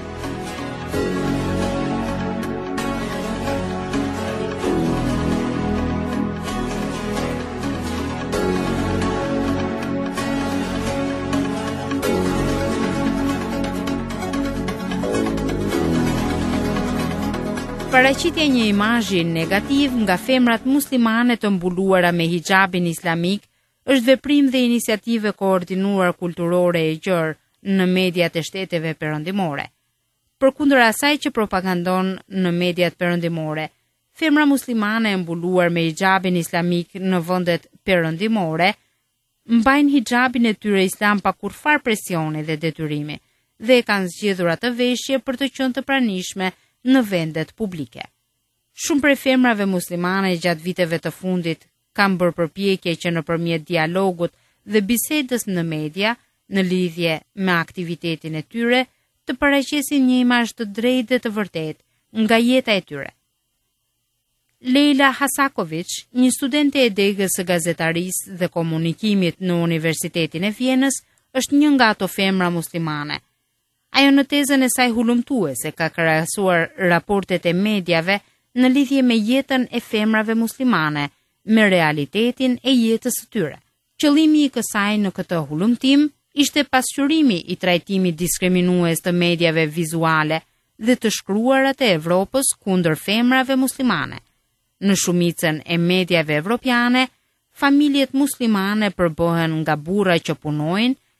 Paraqitja një imazhi negativ nga femrat muslimane të mbuluara me hijabin islamik është veprim dhe iniciativë koordinuar kulturore e gjerë në mediat e shteteve perëndimore. Përkundër asaj që propagandon në mediat perëndimore, femra muslimane e mbuluar me hijabin islamik në vendet perëndimore mbajnë hijabin e tyre islam pa kurfar presioni dhe detyrimi dhe e kanë zgjedhur atë veshje për të qenë të pranishme në vendet publike. Shumë prej femrave muslimane gjatë viteve të fundit kanë bërë përpjekje që nëpërmjet dialogut dhe bisedës në media, në lidhje me aktivitetin e tyre, të paraqesin një imazh të drejtë dhe të vërtetë nga jeta e tyre. Leila Hasakovic, një studente e degës së gazetarisë dhe komunikimit në Universitetin e Vjenës, është një nga ato femra muslimane. Ajo në tezën e saj hulumtuese ka krahasuar raportet e mediave në lidhje me jetën e femrave muslimane me realitetin e jetës së tyre. Qëllimi i kësaj në këtë hulumtim ishte pasqyrimi i trajtimit diskriminues të mediave vizuale dhe të shkruarat e Evropës kundër femrave muslimane. Në shumicën e mediave evropiane, familjet muslimane përbëhen nga burra që punojnë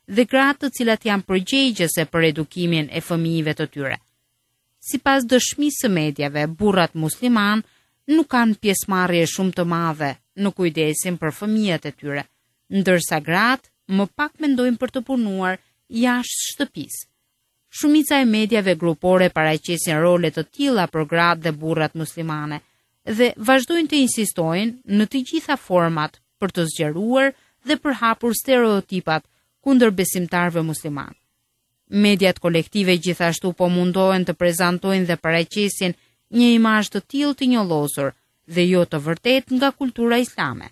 dhe gratë të cilat janë përgjegjëse për edukimin e fëmijëve të tyre. Sipas dëshmisë së mediave, burrat musliman nuk kanë pjesëmarrje shumë të madhe në kujdesin për fëmijët e tyre, ndërsa gratë më pak mendojnë për të punuar jashtë shtëpisë. Shumica e mediave grupore paraqesin role të tilla për gratë dhe burrat muslimane dhe vazhdojnë të insistojnë në të gjitha format për të zgjeruar dhe përhapur stereotipat kundër besimtarëve musliman. Mediat kolektive gjithashtu po mundohen të prezantojnë dhe paraqesin një imazh të tillë të njollosur dhe jo të vërtet nga kultura islame.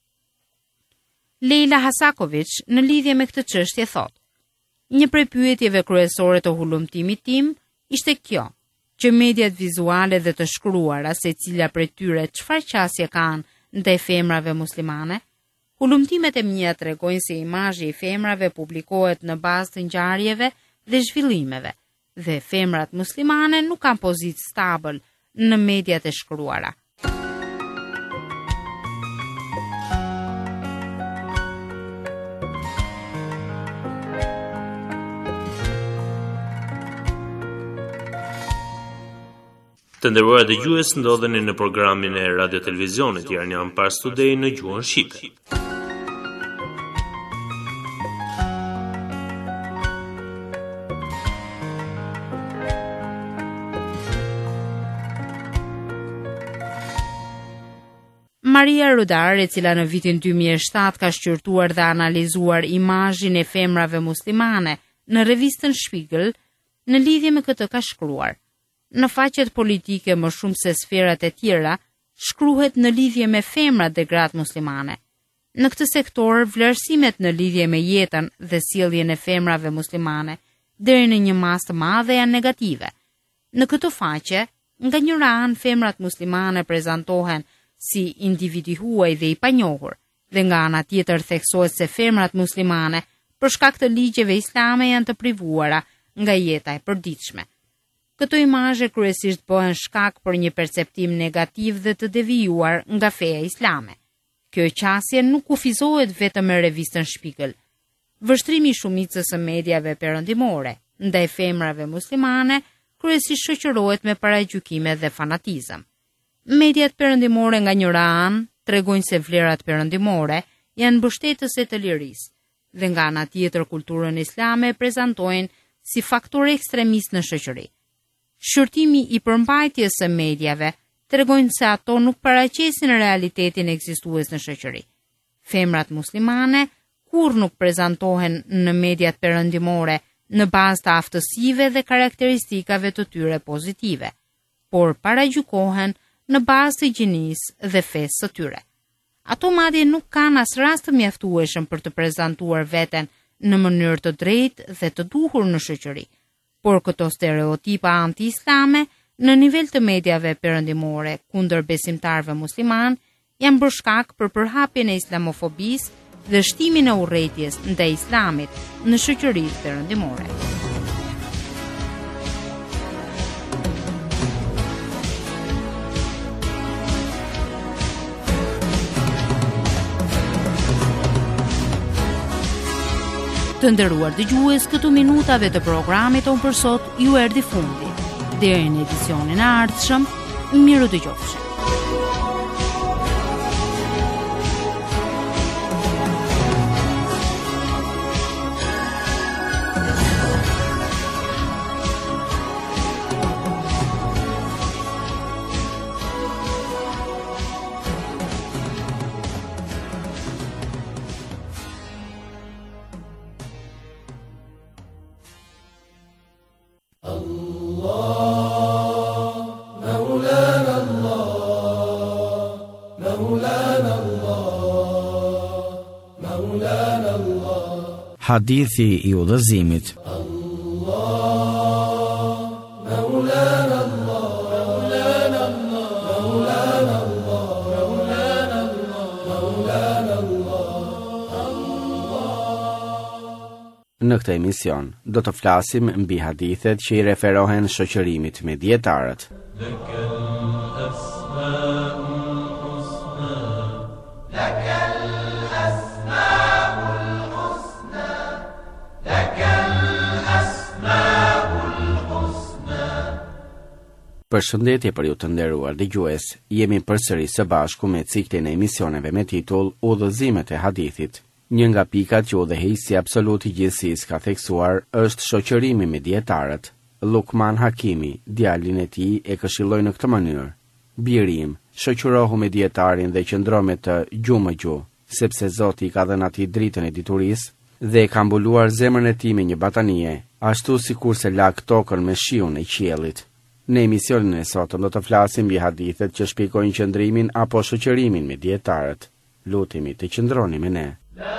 Leila Hasakovic në lidhje me këtë çështje thotë: një prej pyetjeve kryesore të hulumtimit tim ishte kjo, që mediat vizuale dhe të shkruara, secila prej tyre çfarë qasje kanë ndaj femrave muslimane. Hulumtimet e mia tregojnë se imazhi i femrave publikohet në bazë të ngjarjeve dhe zhvillimeve, dhe femrat muslimane nuk kanë pozitë stabël në mediat e shkruara. Të nderuar dëgjues, ndodheni në programin e Radio Televizionit Iranian Pars Today në gjuhën shqipe. Maria Rudar, e cila në vitin dy mijë e shtatë ka shqyrtuar dhe analizuar imazhin e femrave muslimane në revistën Spiegel, në lidhje me këtë ka shkruar: në faqet politike më shumë se sferat e tjera, shkruhet në lidhje me femrat dhe gratë muslimane. Në këtë sektor, vlerësimet në lidhje me jetën dhe sjelljen e femrave muslimane deri në një mas të madhe janë negative. Në këtë faqe, nga njëra anë femrat muslimane prezantohen si individi huaj dhe i panjohur, dhe nga ana tjetër theksohet se femrat muslimane për shkak të ligjeve islame janë të privuara nga jeta e përditshme. Këto imazhe kryesisht bëhen shkak për një perceptim negativ dhe të devijuar nga feja islame. Kjo qasje nuk kufizohet vetëm me revistën Spiegel. Vështrimi i shumicës së mediave perëndimore ndaj femrave muslimane kryesisht shoqërohet me paragjykime dhe fanatizëm. Mediat perëndimore nga njëra anë tregojnë se vlerat perëndimore janë mbështetëse të lirisë, dhe nga ana tjetër kulturën islame e prezantojnë si faktor ekstremist në shoqëri. Shqyrtimi i përmbajtjes së mediave tregojnë se ato nuk paraqesin realitetin ekzistues në shoqëri. Femrat muslimane kur nuk prezantohen në mediat perëndimore në bazë të aftësive dhe karakteristikave të tyre pozitive, por paragjykohen në bazë të gjinisë dhe fesë së tyre. Ato madje nuk kanë as rast të mjaftueshëm për të prezantuar veten në mënyrë të drejtë dhe të duhur në shoqëri, por këto stereotipa anti-islame në nivel të mediave perëndimore kundër besimtarëve musliman janë bërë shkak për përhapjen e islamofobisë dhe shtimin e urrëties ndaj islamit në shoqëritë perëndimore. Të nderuar dëgjues, këtu minutave të programit tonë për sot ju erdhi fundi. Deri në edicionin e ardhshëm, miru dëgjofshim. Hadithi i udhëzimit. Në këtë emision do të flasim mbi hadithet që i referohen shoqërimit me dietarët. Përshëndetje për ju të nderuar dëgjues. Jemi përsëri së bashku me ciklin e emisioneve me titull Udhëzimet e hadithit. Një nga pikat që udhëheqësi absolut i gjithësisë ka theksuar është shoqërimi me dietarët. Lukman Hakimi, djalin e tij, e këshilloi në këtë mënyrë: "Biri im, shoqërohu me dietarin dhe qëndro me të gjumë më gjuh, sepse Zoti i ka dhënë atij dritën e diturisë dhe e ka mbuluar zemrën e tij me një batanie, ashtu sikurse lak tokën me shiun e qiellit." Në emisionin e sotëm do të flasim mbi hadithet që shpjegojnë qëndrimin apo shoqërimin me dietarët. Lutemi të qëndroni me ne.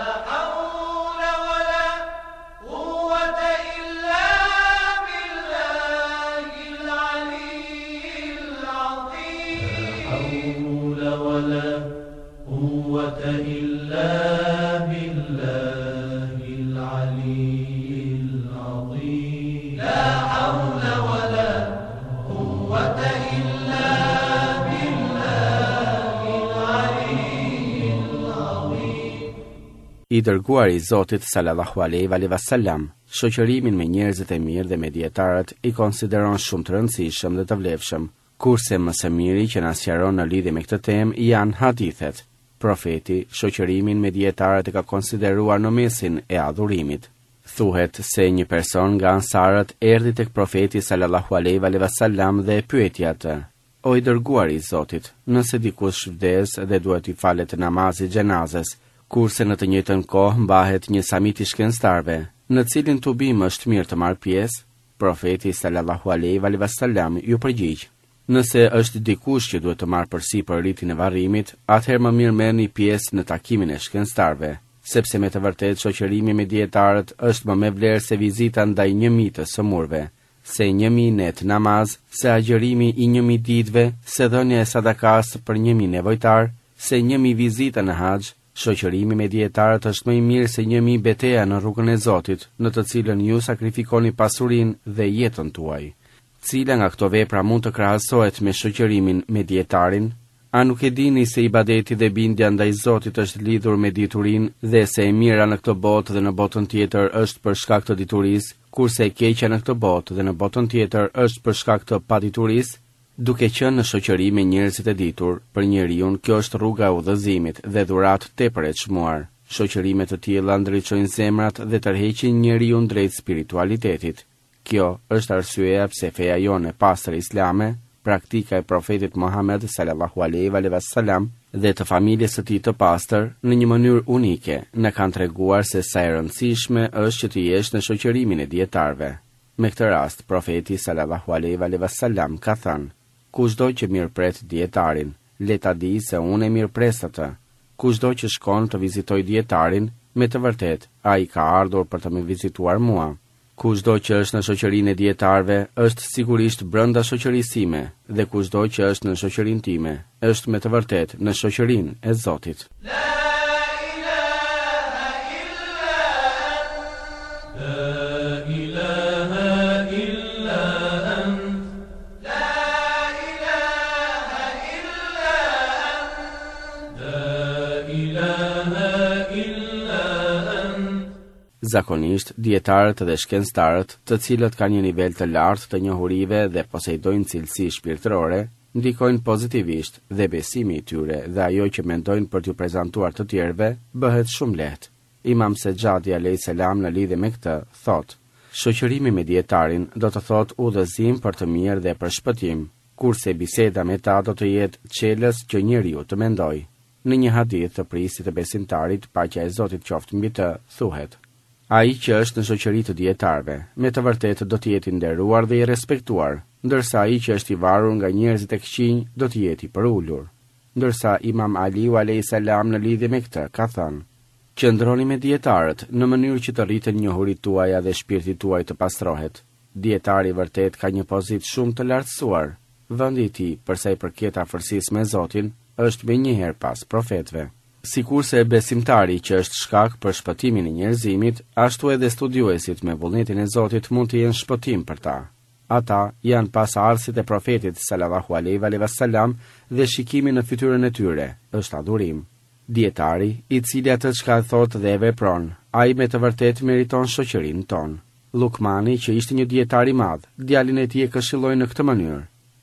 I dërguar i Zotit sallallahu alaihi wasallam, shoqërimin me njerëzit e mirë dhe me dietarët i konsideron shumë të rëndësishëm dhe të vlefshëm, kurse më së miri që na sqaron në lidhje me këtë temë janë hadithet. Profeti shoqërimin me dietarët e ka konsideruar në mesin e adhurimit. Thuhet se një person nga ansarët erdhi tek profeti sallallahu alaihi wasallam dhe e pyeti atë: "O i dërguar i Zotit, nëse dikush vdes dhe duhet i falet namazi xhenazes, kurse në të njëjtën kohë mbahet një samit i shkencëtarëve, në cilin tubim është mirë të marrë pjesë?" Profeti sallallahu alaihi wasallam ju përgjigj: "Nëse është dikush që duhet të marrë përsipër ritin e varrimit, atëherë më mirë merrni pjesë në takimin e shkencëtarëve, sepse me të vërtetë shoqërimi me dietarët është më me vlerë se vizita ndaj një mijë të sëmurve, se një mijë net namaz, se agjërimi i një mijë ditëve, se dhënia e sadakas për një mijë nevojtar, se një mijë vizita në haxh. Shoqërimi me dietarët është më i mirë se një mijë betejë në rrugën e Zotit, në të cilën ju sakrifikoni pasurinë dhe jetën tuaj." Cila nga këto vepra mund të krahasohet me shoqërimin me dietarin? A nuk e dini se ibadeti dhe bindja ndaj Zotit është lidhur me diturinë dhe se e mira në këtë botë dhe në botën tjetër është për shkak të diturisë, kurse e keqja në këtë botë dhe në botën tjetër është për shkak të paditurisë? Duke qenë në shoqëri me njerëzit e ditur, për njeriu kjo është rruga e udhëzimit dhe dhuratë tepër e çmuar. Shoqërime të tilla ndriçojnë zemrat dhe tërheqin njeriu drejt spiritualitetit. Kjo është arsyeja pse feja jonë e pastër islame, praktika e profetit Muhammed sallallahu alaihi wasallam dhe të familjes së tij të pastër, në një mënyrë unike, na kanë treguar se sa e rëndësishme është që të jesh në shoqërimin e dietarëve. Me këtë rast, profeti sallallahu alaihi wasallam ka thënë: "Kushdo që mirëpret dietarin, le ta di se unë e mirëpres atë. Kushdo që shkon të vizitoj dietarin, me të vërtet, ai ka ardhur për të më vizituar mua. Kushdo që është në shoqërinë e dietarëve, është sigurisht brenda shoqërisë time, dhe kushdo që është në shoqërinë time, është me të vërtet në shoqërinë e Zotit." Zakonisht, dietarët dhe shkencëtarët, të cilët kanë një nivel të lartë të njohurive dhe posedojnë cilësi shpirtërore, ndikojnë pozitivisht dhe besimi i tyre dhe ajo që mendojnë për t'ju prezantuar të tjerëve bëhet shumë lehtë. Imam Sejadi alayhis salam në lidhje me këtë thotë: "Shoqërimi me dietarin do të thotë udhëzim për të mirë dhe për shpëtim, kurse biseda me ta do të jetë çelës që njeriu të mendojë." Në një hadith të prisit të besimtarit, paqja e Zotit qoftë mbi të, thuhet: "Ai që është në shoqëri të dietarëve, me të vërtetë do të jetë i nderuar dhe i respektuar, ndërsa ai që është i varur nga njerëzit e këqinj do të jetë i përulur." Ndërsa Imam Aliu alayhis salam në lidhje me këtë ka thënë: "Qëndroni me dietarët në mënyrë që të rriten njohuritë tuaja dhe shpirti tuaj të pastrohet. Dietari vërtet ka një pozitë shumë të lartësuar. Vendi i tij për sa i përket afërsisë me Zotin është me njëherë pas profetëve." Sikurse besimtari që është shkak për shpëtimin e njerëzimit, ashtu edhe studiuesit me vullnetin e Zotit mund të jenë shpëtim për ta. Ata janë pasardhësit e profetit sallallahu alaihi wasallam dhe shikimi në fytyrën e tyre është adhurim. Dietari, i cili atë çka thotë dhe e vepron, ai me të vërtetë meriton shoqërinë tonë. Lukmani, që ishte një dietar i madh, djalin e tij e këshilloi në këtë mënyrë: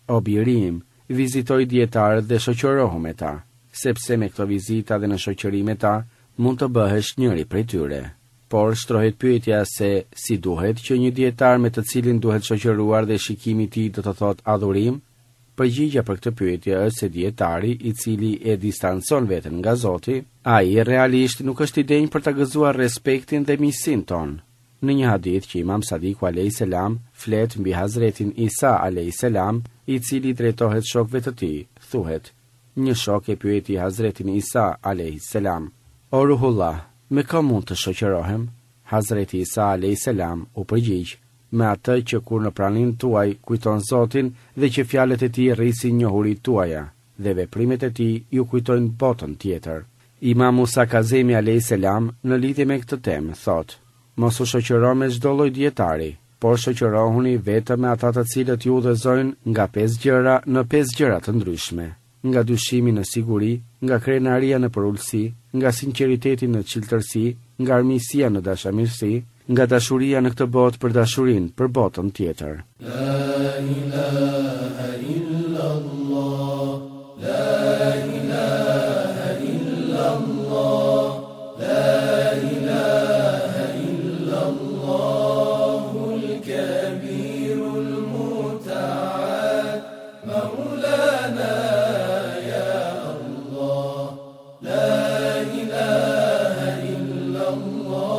O biri im, vizitoj dietarët dhe shoqërohu me ta, sepse me këto vizita dhe në shoqëri me ta, mund të bëhesh njëri prej tyre. Por shtrohet pyetja se si duhet që një dietar me të cilin duhet shoqëruar dhe shikimi i tij do të thotë adhurim? Përgjigjja për këtë pyetje është se dietari i cili e distancon veten nga Zoti, ai realisht nuk është i denjë për ta gëzuar respektin dhe miqësinë tonë. Në një hadith që Imam Sadiku alayhis salam flet mbi Hazretin Isa alayhis salam, i cili drejtohet shokëve të tij, thuhet: një shok e pyeti Hazretin Isa alayhis salam: O Ruhullah, me kë mund të shoqërohem? Hazreti Isa alayhis salam u përgjigj: me atë që kur në praninë tuaj kujton Zotin dhe që fjalët e tij rrisin njohuritë tuaja dhe veprimet e tij ju kujtojnë botën tjetër. Imam Musa Kazemi alayhis salam në lidhje me këtë temë thotë: mos u shoqëro me çdo lloj dietari, por shoqërohuni vetëm me ata të cilët ju udhëzojnë nga pesë gjëra në pesë gjëra të ndryshme, nga dyshimi në siguri, nga krenaria në përullësi, nga sinqeriteti në çiltërsi, nga armiqësia në dashamirësi, nga dashuria në këtë botë për dashurinë për botën tjetër. La ilaha illallah, la ilaha illallah, la ilaha illallahul kabirul muta'al, maulana ya Allah, la ilaha illallah.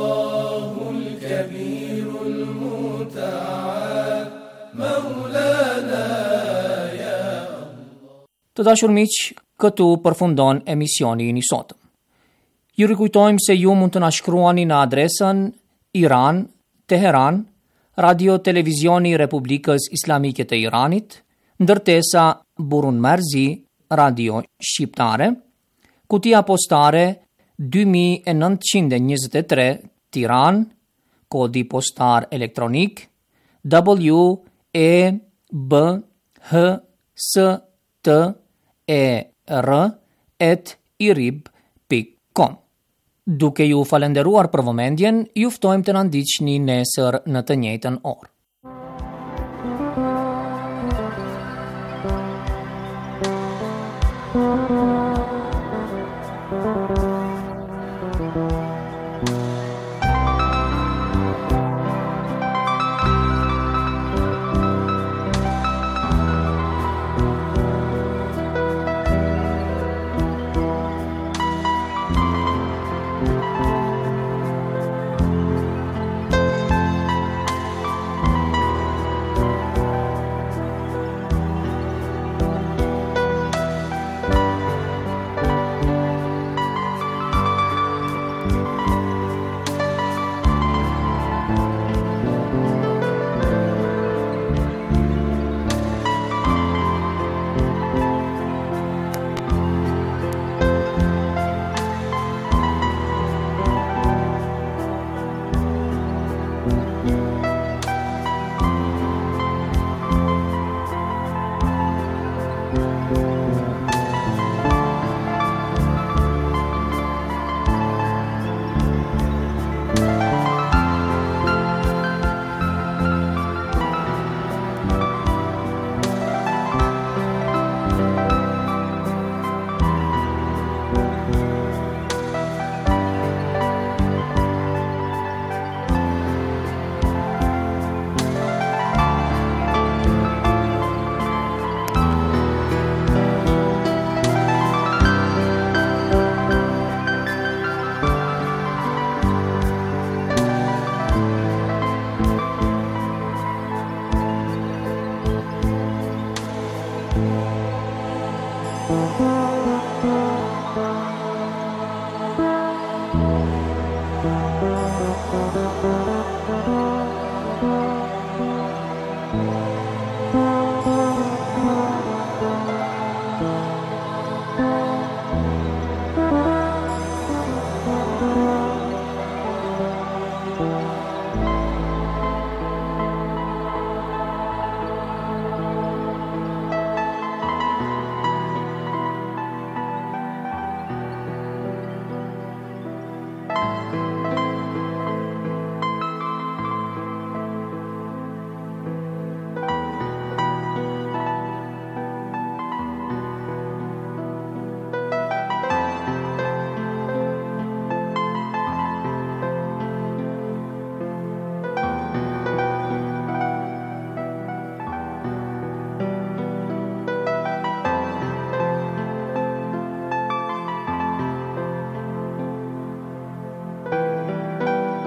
Të dashur miq, këtu përfundon emisioni i sotëm. Ju rikujtojmë se ju mund të na shkruani në adresën Iran, Teheran, Radio Televizioni i Republikës Islamike të Iranit, ndërtesa Burun Merzi, Radio Shqiptare, kutia postare dy mijë e nëntëqind e njëzet e tre, Tiranë, kodi postar elektronik W E B H S T E R at irib dot com. Duke ju falenderuar për vëmendjen, ju ftojmë të na ndiqni nesër në të njëjtën orë.